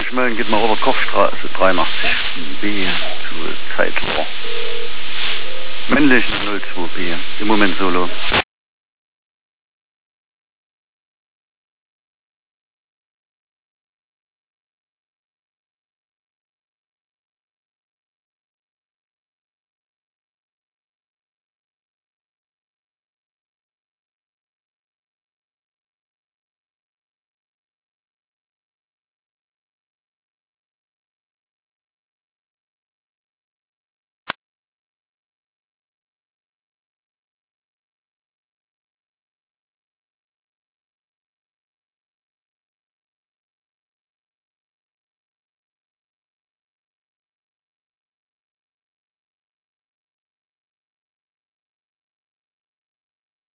Schmölln geht mal Robert Kochstraße 83B zu Zeitler. Männlich 02B, im Moment Solo.